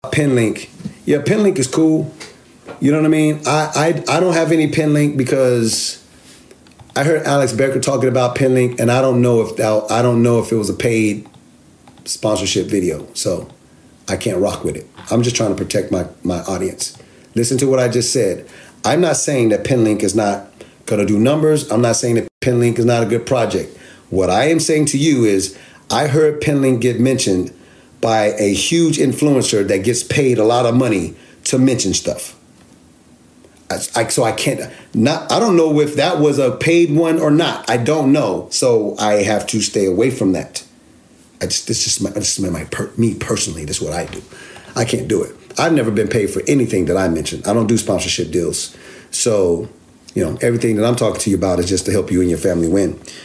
Penlink. Yeah, Penlink is cool. You know what I mean? I don't have any Penlink because I heard Alex Becker talking about Penlink, and I don't know if it was a paid sponsorship video, so I can't rock with it. I'm just trying to protect my audience. Listen to what I just said. I'm not saying that Penlink is not going to do numbers. I'm not saying that Penlink is not a good project. What I am saying to you is I heard Penlink get mentioned by a huge influencer that gets paid a lot of money to mention stuff. So I can't, I don't know if that was a paid one or not. I don't know. So I have to stay away from that. Me personally, this is what I do. I can't do it. I've never been paid for anything that I mentioned. I don't do sponsorship deals. So, everything that I'm talking to you about is just to help you and your family win.